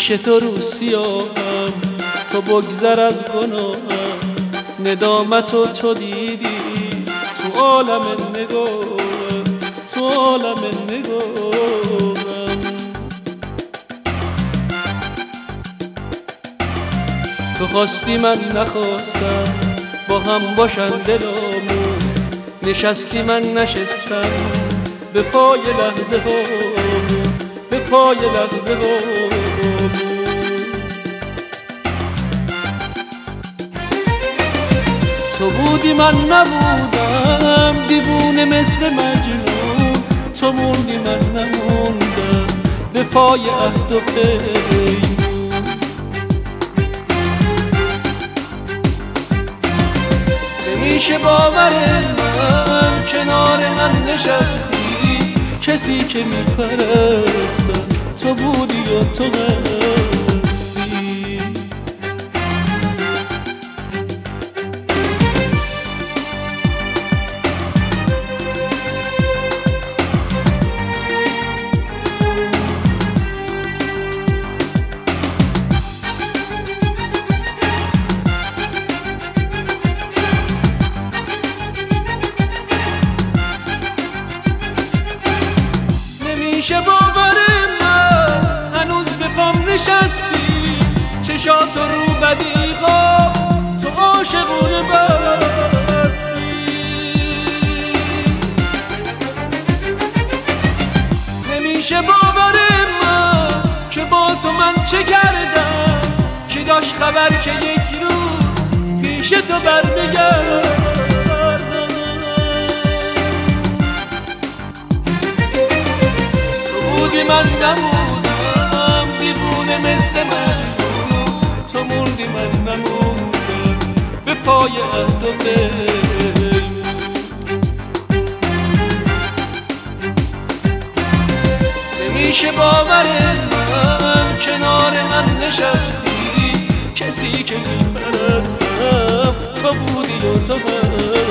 پیش تو رو سیاهم، تو بگذر از گناهم. ندامتو تو دیدی تو عالم نگاهم، تو عالم نگاهم. تو خواستی من نخواستم، با هم باشن دلامون. نشستی من نشستم، به پای لحظه هامون، به پای لحظه هامون. تو بودی من نبودم، دیوونه مثل مجنون. تو موندی من نموندم، به پای عهد و پیمون. نمیشه باور من کنار من نشستی، کسی که میپرستم تو بودی و تو هستی. نمیشه باور من هنوز به پام نشستی، چشات رو بدیغا تو عاشقونه بستی. نمیشه باور من که با تو من چه کردم، که داشت خبر که یک روز پیش تو برمیگردم. من نمودم، دیوونه مثل مجنون. تو موندی من نموندم، به پای عهد و پیمون. نمیشه باور من کنار من نشستی، کسی که میپرستم تو بودی و تو